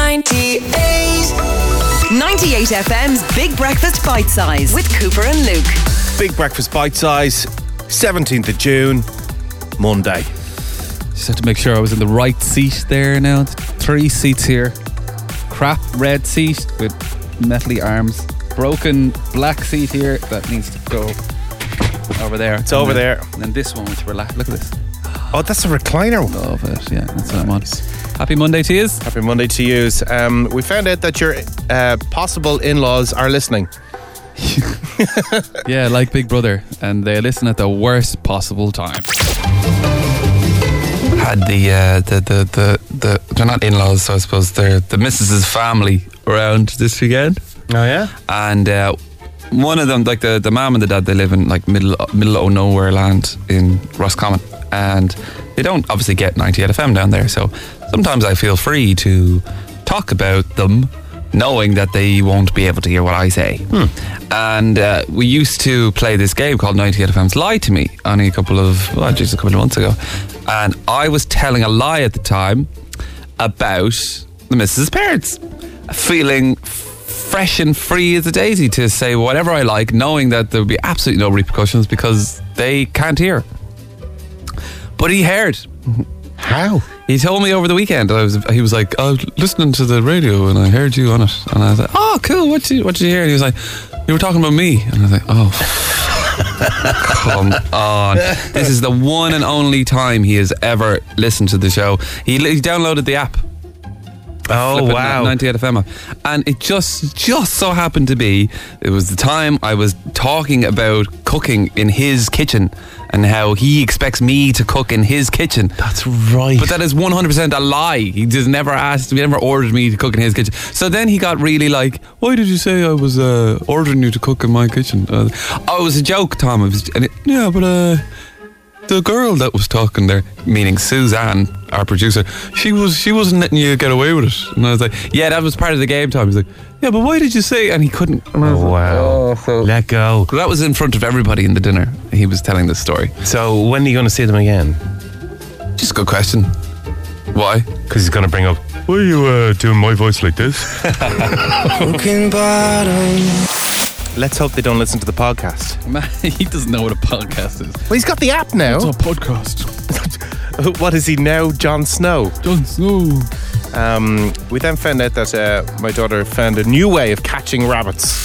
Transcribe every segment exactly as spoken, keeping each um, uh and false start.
ninety-eight. ninety-eight F M's Big Breakfast Bite Size with Cooper and Luke. Big Breakfast Bite Size, seventeenth of June, Monday. Just had to make sure I was in the right seat there now. Three seats here. Crap red seat with metally arms. Broken black seat here that needs to go over there. It's over then, there. And then this one which relax. Look at this. Oh, that's a recliner one. Love it. Yeah, that's what I want. Happy Monday to yous. Happy Monday to yous. Um, we found out that your uh, possible in-laws are listening. Yeah, like Big Brother, and they listen at the worst possible time. Had the uh, the, the the the they're not in-laws, so I suppose they're the missus's family around this weekend. Oh yeah, and uh, one of them, like the the mum and the dad, they live in like middle middle of nowhere land in Roscommon, and they don't obviously get ninety-eight F M down there. So sometimes I feel free to talk about them, knowing that they won't be able to hear what I say. Hmm. And uh, we used to play this game called ninety-eight F M's Lie to Me only a couple of, oh, geez, a couple of months ago. And I was telling a lie at the time about the missus' parents, feeling fresh and free as a daisy to say whatever I like, knowing that there would be absolutely no repercussions because they can't hear. But he heard. How? He told me over the weekend. I was. He was like, "I was listening to the radio and I heard you on it." And I was like, "Oh, cool. What did you, what did you hear?" And he was like, "You were talking about me." And I was like, "Oh, come on! This is the one and only time he has ever listened to the show." He, he downloaded the app. Oh wow! ninety-eight F M, and it just just so happened to be it was the time I was talking about cooking in his kitchen and how he expects me to cook in his kitchen. That's right. But that is one hundred percent a lie. He just never asked, he never ordered me to cook in his kitchen. So then he got really like, "Why did you say I was uh, ordering you to cook in my kitchen?" Uh, oh, it was a joke, Tom. It was, and it, yeah, but uh. the girl that was talking there, meaning Suzanne, our producer, she was she wasn't letting you get away with it. And I was like, yeah, that was part of the game, Tom. He's like, yeah, but why did you say? And he couldn't. And I was Oh like, wow! oh, so Let go. that was in front of everybody in the dinner. He was telling this story. So when are you going to see them again? Just a good question. Why? Because he's going to bring up, why are you uh, doing my voice like this? Let's hope they don't listen to the podcast. Man, he doesn't know what a podcast is. Well, he's got the app now. It's a podcast. What is he now, Jon Snow? Jon Snow. Um, we then found out that uh, my daughter found a new way of catching rabbits.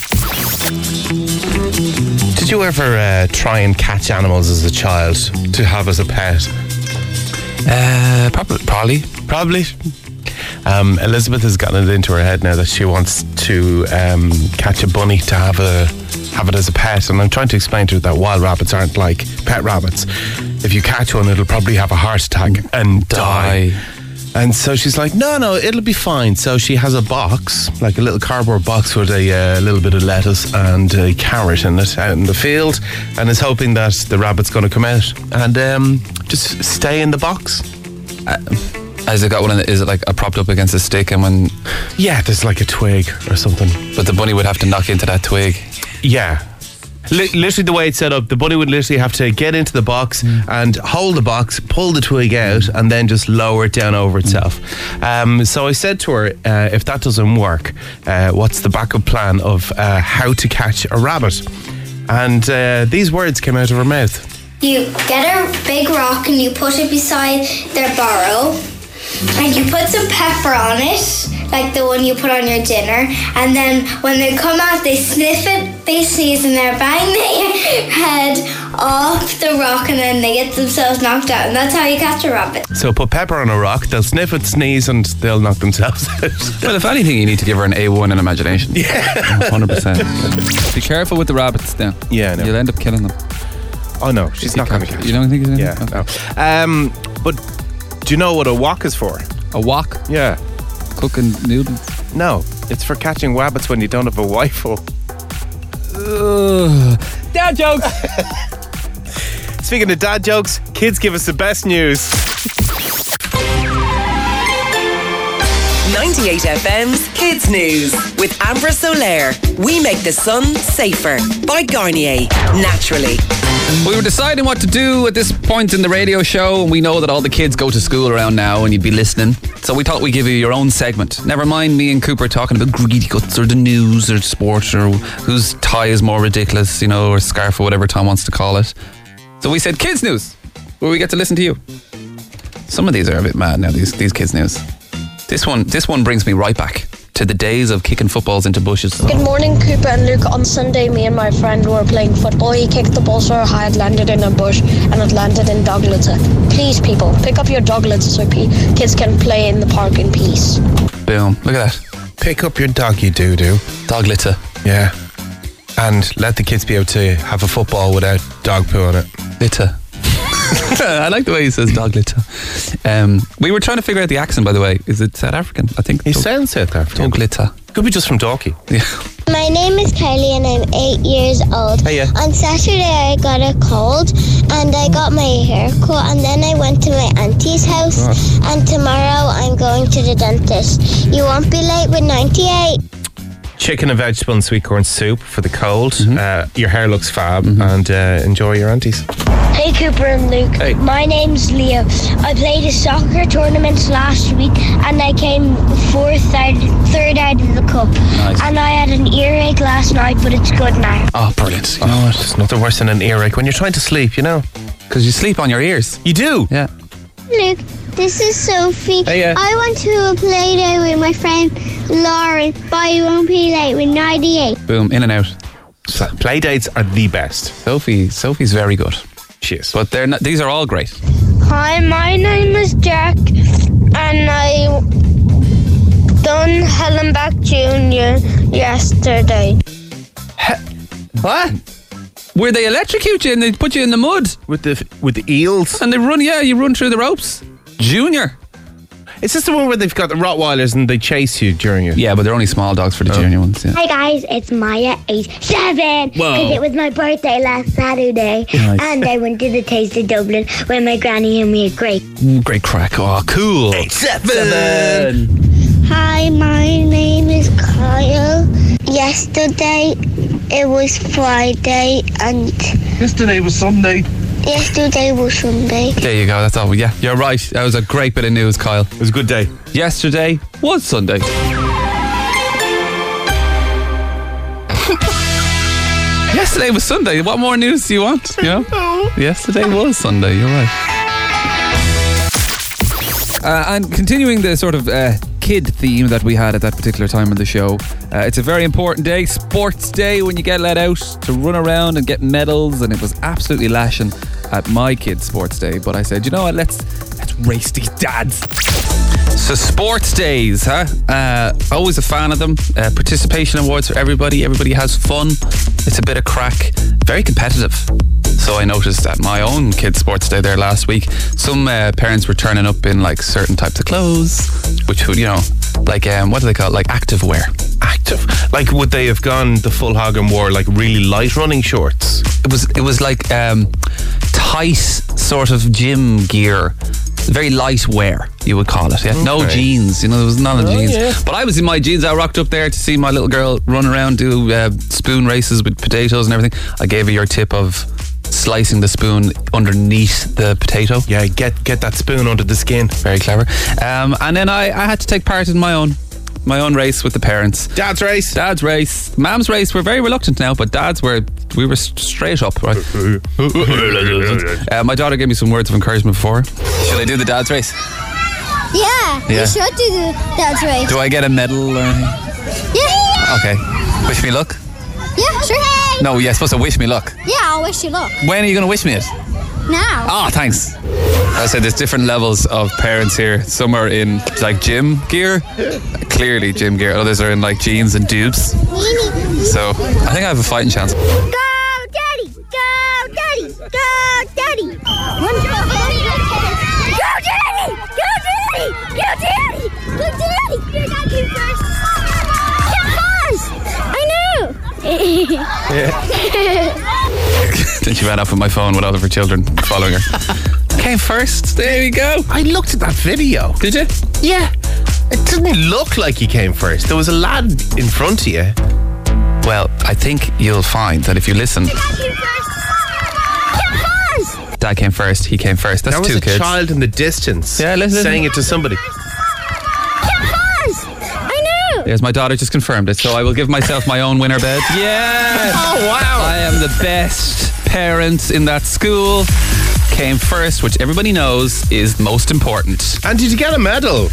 Did you ever uh, try and catch animals as a child to have as a pet? Uh, probably. Probably. Probably. Um, Elizabeth has gotten it into her head now that she wants to um, catch a bunny to have a have it as a pet, and I'm trying to explain to her that wild rabbits aren't like pet rabbits. If you catch one, it'll probably have a heart attack and die. Die. And so she's like, no, no, it'll be fine. So she has a box, like a little cardboard box with a uh, little bit of lettuce and a carrot in it out in the field, and is hoping that the rabbit's going to come out and um, just stay in the box. Uh, Has it got one? In the, is it like a propped up against a stick, and when? Yeah, there's like a twig or something. But the bunny would have to knock into that twig. Yeah. L- literally the way it's set up, the bunny would literally have to get into the box mm. and hold the box, pull the twig out, and then just lower it down over itself. Mm. Um, so I said to her, uh, if that doesn't work, uh, what's the backup plan of uh, how to catch a rabbit? And uh, these words came out of her mouth. You get a big rock and you put it beside their burrow. And you put some pepper on it, like the one you put on your dinner, and then when they come out, they sniff it, they sneeze, and they bang their head off the rock, and then they get themselves knocked out, and that's how you catch a rabbit. So put pepper on a rock, they'll sniff it, sneeze, and they'll knock themselves out. Well, if anything, you need to give her an A one in imagination. Yeah. one hundred percent. Be careful with the rabbits now. Yeah, I know. You'll end up killing them. Oh no, she's If not you going to catch- catch You don't think it's Yeah, okay. no. Um, but do you know what a wok is for? A wok? Yeah. Cooking noodles? No, it's for catching rabbits when you don't have a rifle. Ugh. Dad jokes! Speaking of dad jokes, kids give us the best news. ninety-eight F M's Kids News with Ambra Solaire. We make the sun safer. By Garnier, naturally. We were deciding what to do at this point in the radio show, and we know that all the kids go to school around now and you'd be listening. So we thought we'd give you your own segment. Never mind me and Cooper talking about greedy guts or the news or sport or whose tie is more ridiculous, you know, or scarf or whatever Tom wants to call it. So we said kids news, where we get to listen to you. Some of these are a bit mad now, these these kids news. This one, this one brings me right back to the days of kicking footballs into bushes. Good morning, Cooper and Luke. On Sunday, me and my friend were playing football. He kicked the ball so high it landed in a bush and it landed in dog litter. Please, people, pick up your dog litter so pe- kids can play in the park in peace. Boom. Look at that. Pick up your doggy doo-doo. Dog litter. Yeah. And let the kids be able to have a football without dog poo on it. Litter. I like the way he says dog litter. Um, we were trying to figure out the accent, by the way. Is it South African? I think. He dog, sounds South African. Dog litter. Could be just from Dalkey. Yeah. My name is Kylie and I'm eight years old. Hey, yeah. On Saturday I got a cold and I got my hair cut and then I went to my auntie's house Oh. and tomorrow I'm going to the dentist. You won't be late with ninety-eight. Chicken and vegetable and sweet corn soup for the cold. Mm-hmm. Uh, your hair looks fab, and uh, enjoy your aunties. Hey, Cooper and Luke. Hey. My name's Leo. I played a soccer tournament last week and I came fourth out, third out of the cup. Nice. And I had an earache last night, but it's good now. Oh, brilliant. You know what? There's nothing worse than an earache when you're trying to sleep, you know. Because you sleep on your ears. You do. Yeah. Luke, this is Sophie. Hey, yeah. I went to a play day with my friend Lauren, but I won't be late with ninety-eight. Boom. In and out. Pl- Play dates are the best. Sophie. Sophie's very good. She is. But they're not, these are all great. Hi, my name is Jack and I done Hellenbach Junior yesterday. What? Where they electrocute you and they put you in the mud with the with the eels. and they run, yeah, you run through the ropes. Junior. Is this the one where they've got the Rottweilers and they chase you during it? Yeah, but they're only small dogs for the junior ones. Yeah. Hi guys, it's Maya, age seven. Whoa. Because it was my birthday last Saturday. Nice. And I went to the Taste of Dublin with my granny and me a great. Ooh, great crack. Oh, cool. Seven. Hi, my name is Kyle. Yesterday it was Friday and Yesterday was Sunday. yesterday was Sunday. There you go. That's all. Yeah, you're right. That was a great bit of news, Kyle. It was a good day. Yesterday was Sunday. Yesterday was Sunday. What more news do you want? You know? Yesterday was Sunday. You're right. Uh, and continuing the sort of uh, kid theme that we had at that particular time of the show, uh, it's a very important day, sports day, when you get let out to run around and get medals, and it was absolutely lashing at my kids' sports day. But I said, you know what, let's let's race these dads. So sports days, huh? Uh, always a fan of them. Uh, participation awards for everybody. Everybody has fun. It's a bit of crack. Very competitive. So I noticed at my own kids' sports day there last week, some uh, parents were turning up in like certain types of clothes, which would, you know, like, um, what do they call it? Like active wear. Active. Like, would they have gone the full hog and wore like really light running shorts? It was, it was like um, tight sort of gym gear. Very light wear, you would call it. Yeah, no Okay. jeans. You know, there was none of Oh, jeans. yeah. But I was in my jeans. I rocked up there to see my little girl run around, do uh, spoon races with potatoes and everything. I gave her your tip of slicing the spoon underneath the potato. Yeah, get get that spoon under the skin. Very clever. Um, and then I, I had to take part in my own my own race with the parents. Dad's race. Dad's race. Mom's race, we're very reluctant now, but Dad's were, we were straight up, right? uh, my daughter gave me some words of encouragement before. Should I do the dad's race? Yeah, Yeah. you should do the, that's right. Do I get a medal or anything? Yeah, Okay. Wish me luck? yeah, sure. No, you're supposed to wish me luck. Yeah, I'll wish you luck. When are you going to wish me it? Now. Oh, thanks. I said there's different levels of parents here. Some are in like gym gear, clearly gym gear. Others are in like jeans and dubs. So I think I have a fighting chance. Go, Daddy! Go, Daddy! Go, Daddy! Go, Daddy! Go, Daddy! Go, Daddy! Go, Daddy! Go, Daddy! You're not you first. You're first! I know! Then she ran off with my phone with all of her children following her. Came first. There we go. I looked at that video. Did you? Yeah. It didn't look like you came first. There was a lad in front of you. Well, I think you'll find that if you listen, You're not you first. Dad came first. He came first. That's That was two a kids. child in the distance Yeah, listen, saying listen. it to somebody. I knew. Yes, my daughter just confirmed it, so I will give myself my own winner bed. Yes! Oh, wow. I am the best parent in that school. Came first, which everybody knows is most important. And did you get a medal?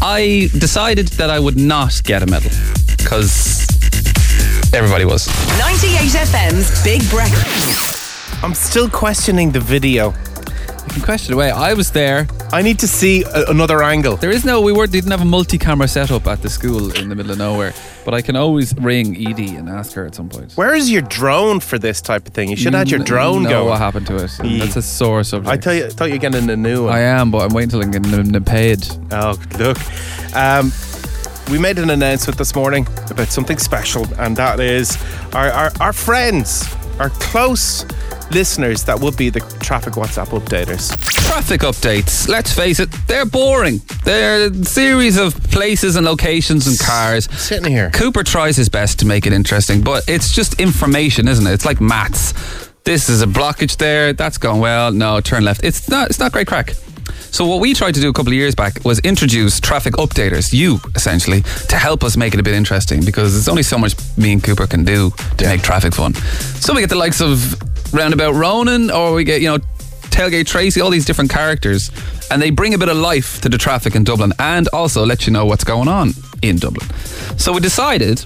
I decided that I would not get a medal because everybody was. ninety-eight F M's Big Breakfast. I'm still questioning the video. You can question away. I was there. I need to see a- another angle. There is no, we were, didn't have a multi-camera setup at the school in the middle of nowhere. But I can always ring Edie and ask her at some point. Where is your drone for this type of thing? You should have had your drone know going. what happened to it. Yeah. That's a sore subject. I tell you, thought you were getting a new one. I am, but I'm waiting till I get n- n- paid. Oh, look. Um, we made an announcement this morning about something special, and that is our, our, our friends, our close listeners that would be the traffic WhatsApp updaters. Traffic updates, let's face it, they're boring. They're a series of places and locations and cars. Sitting here. Cooper tries his best to make it interesting, but it's just information, isn't it? It's like maths. This is a blockage there, that's going well, no, turn left. It's not, it's not great crack. So what we tried to do a couple of years back was introduce traffic updaters, you essentially, to help us make it a bit interesting, because there's only so much me and Cooper can do to make traffic fun. So we get the likes of Roundabout Ronan, or we get, you know, Tailgate Tracy, all these different characters, and they bring a bit of life to the traffic in Dublin and also let you know what's going on in Dublin. So we decided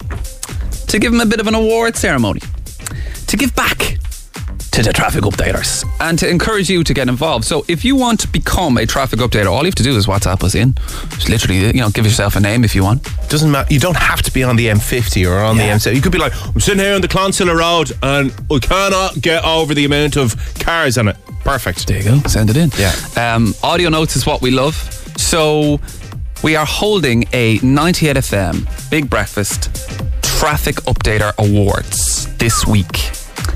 to give them a bit of an award ceremony, to give back to the traffic updaters and to encourage you to get involved. So if you want to become a traffic updater, all you have to do is WhatsApp us in. Just literally, you know, give yourself a name if you want. Doesn't matter. You don't have to be on the M fifty or on the M seven. You could be like, I'm sitting here on the Clonsilla Road and I cannot get over the amount of cars on it. Perfect. There you go. Send it in. Yeah. Um, audio notes is what we love. So we are holding a ninety-eight F M Big Breakfast Traffic Updater Awards this week.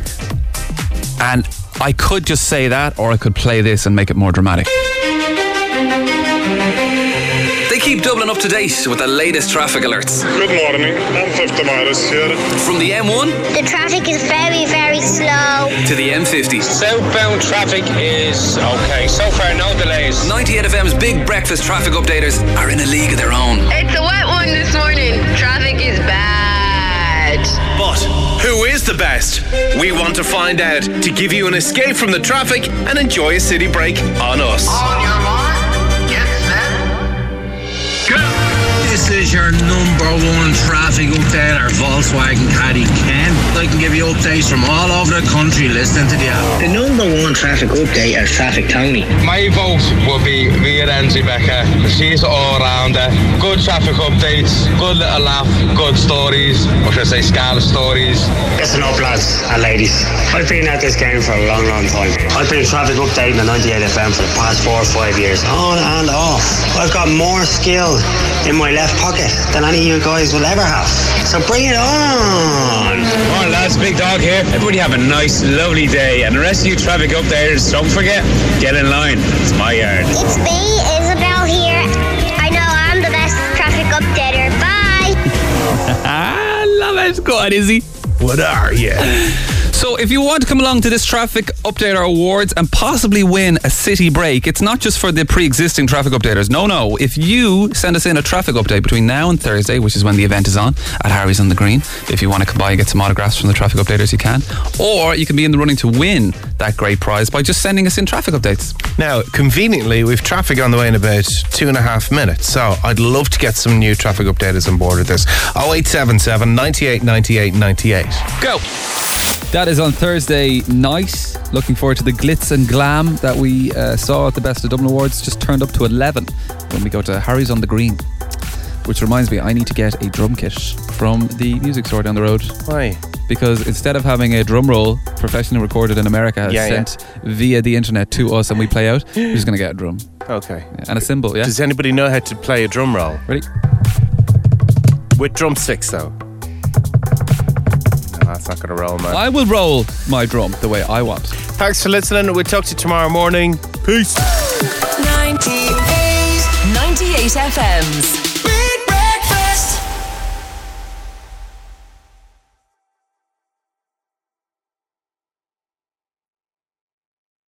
And I could just say that, or I could play this and make it more dramatic. They keep Dublin up to date with the latest traffic alerts. Good morning, M fifty miles here. From the M one The traffic is very, very slow. to the M fifty. Southbound traffic is okay. So far, no delays. ninety-eight F M's Big Breakfast Traffic Updaters are in a league of their own. It's a wet one this morning. Traffic is bad. But who is the best? We want to find out to give you an escape from the traffic and enjoy a city break on us. On your mark, get set, go! This is your number one traffic updater, Volkswagen Caddy Ken. I can give you updates from all over the country listening to the app. The number one traffic update is Traffic Tony. My vote will be Via Renzi Becker. She's all rounder. Good traffic updates, good little laugh, good stories, or should I say Scala stories. Listen up, lads and ladies. I've been at this game for a long, long time. I've been traffic updating the ninety-eight F M for the past four or five years, on and off. I've got more skill in my left pocket than any of you guys will ever have. So bring it on. Come on, lads, Big Dog here. Everybody have a nice, lovely day. And the rest of you traffic updaters, don't forget, get in line. It's my yard. It's me, Isabel here. I know I'm the best traffic updater. Bye. I love it. Go on, Izzy. What are you? So if you want to come along to this Traffic Updater Awards and possibly win a city break, it's not just for the pre-existing traffic updaters. No, no. If you send us in a traffic update between now and Thursday, which is when the event is on, at Harry's on the Green, if you want to come by and get some autographs from the traffic updaters, you can. Or you can be in the running to win that great prize by just sending us in traffic updates. Now, conveniently, we've traffic on the way in about two and a half minutes. So I'd love to get some new traffic updaters on board with this. oh eight seven seven, ninety-eight, ninety-eight, ninety-eight. Go! That is on Thursday night. Looking forward to the glitz and glam that we uh, saw at the Best of Dublin Awards. Just turned up to eleven when we go to Harry's on the Green. Which reminds me, I need to get a drum kit from the music store down the road. Why? Because instead of having a drum roll professionally recorded in America Yeah, sent via the internet to us and we play out, we're just going to get a drum. Okay. Yeah, and a cymbal, yeah. Does anybody know how to play a drum roll? Ready? With drumsticks, though. That's not going to roll, man. I will roll my drum the way I want. Thanks for listening. We'll talk to you tomorrow morning. Peace. ninety-eight, ninety-eight F M's